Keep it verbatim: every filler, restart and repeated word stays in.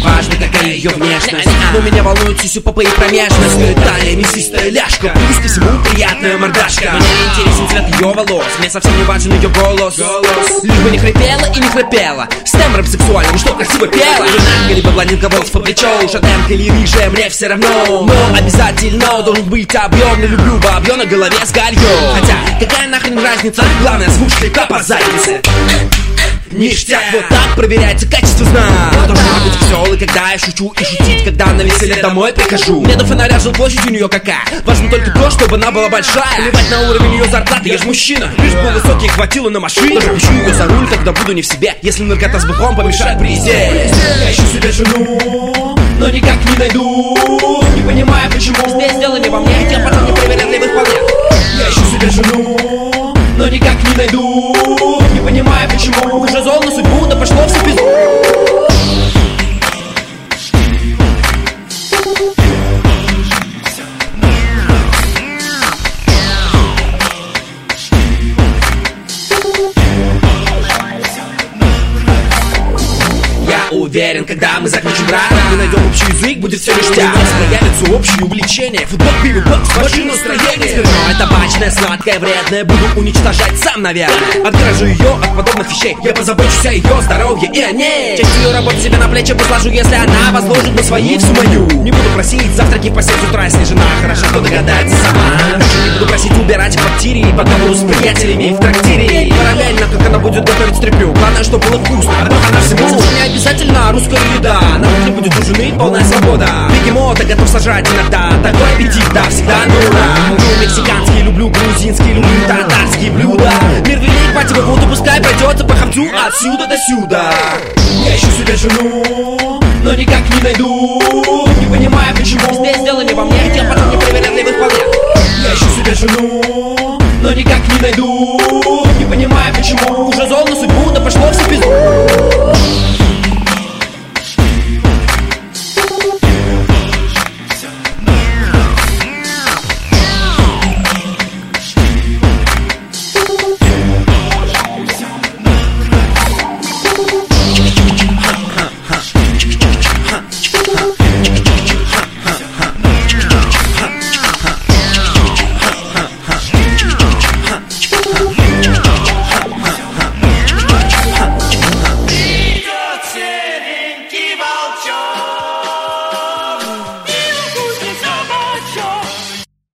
важно, какая ее внешность. Но меня волнует сисю, попа и промежность. Талия, мясистая ляжка, плюс ко всему приятная мордашка. Мне интересен цвет ее волос, мне совсем не важен ее голос. Лишь бы не хрипела и не храпела, с тембром сексуальным, что красиво пела. Брюнетка, либо блондинка, волос по плечо, шатенка или рыжая, мне все равно. Но обязательно должен быть объемный, люблю бабьё на голове с галью. Хотя, какая нахрен разница, главное звук слегка по заднице. Ништяк, вот так проверяется качество знака. Я должен быть веселый, когда я шучу, и шутить, когда на веселье домой прихожу. Мне до фонаря жилплощадь у нее какая. Важно только то, чтобы она была большая. Плевать на уровень ее зарплаты, я ж мужчина. Лишь бы высокий хватило на машину. Даже пищу ее за руль, когда буду не в себе. Если наркота с бухлом помешает при езде. Я ищу себе жену, но никак не найду. Не понимаю почему. Здесь дело не во мне, хотя потом не привередливый вполне. Я ищу себе жену, но никак не найду. Не понимаю почему. Уже зол на судьбу, да пошло все пизду. Уверен, когда мы закончим брак, мы найдем общий язык, будет все ништяк. У нас появится общее увлечение. Футбол, пиво, бокс, машина, настроение. Спиртное, табачное, сладкое, вредное буду уничтожать сам, наверное. Отгражу ее от подобных вещей. Я позабочусь о ее здоровье и о ней. Часть ее работы себе на плечи возложу, если она возложит на свои всю мою. Не буду просить завтраки по семь утра, если жена хороша, то догадается сама. Не буду просить убирать в квартире, и пока буду с приятелями в трактире. Параллельно, как она будет готовить стряпню. Главное, чтобы было вкусно, а вдруг она всему не обязательно русская еда. На кухне будет у жены полная свобода. Бегемота готов сажать иногда. Такой аппетит, да, всегда на ура. Люблю мексиканский, люблю грузинский, люблю татарские блюда. Мир велик, мать его, буду, пускай пройдется по хапцу отсюда до сюда. Я ищу себе жену, но никак не найду. Не понимаю почему. Здесь дело не во мне, хотел потом не привередливый вполне. Я ищу себе жену, но никак не найду. Не понимаю почему. Уже зол на судьбу, да пошло все пизду.